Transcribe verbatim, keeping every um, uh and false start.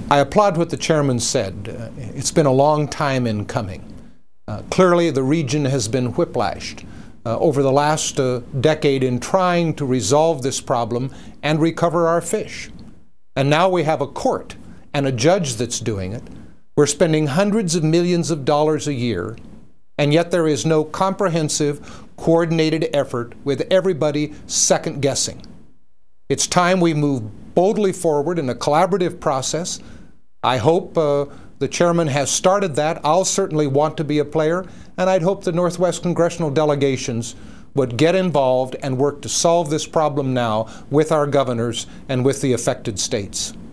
I applaud what the chairman said. Uh, it's been a long time in coming. Uh, clearly, the region has been whiplashed uh, over the last uh, decade in trying to resolve this problem and recover our fish. And now we have a court and a judge that's doing it. We're spending hundreds of millions of dollars a year, and yet there is no comprehensive, coordinated effort with everybody second-guessing. It's time we move boldly forward in a collaborative process. I hope uh, the chairman has started that. I'll certainly want to be a player, and I'd hope the Northwest congressional delegations would get involved and work to solve this problem now with our governors and with the affected states.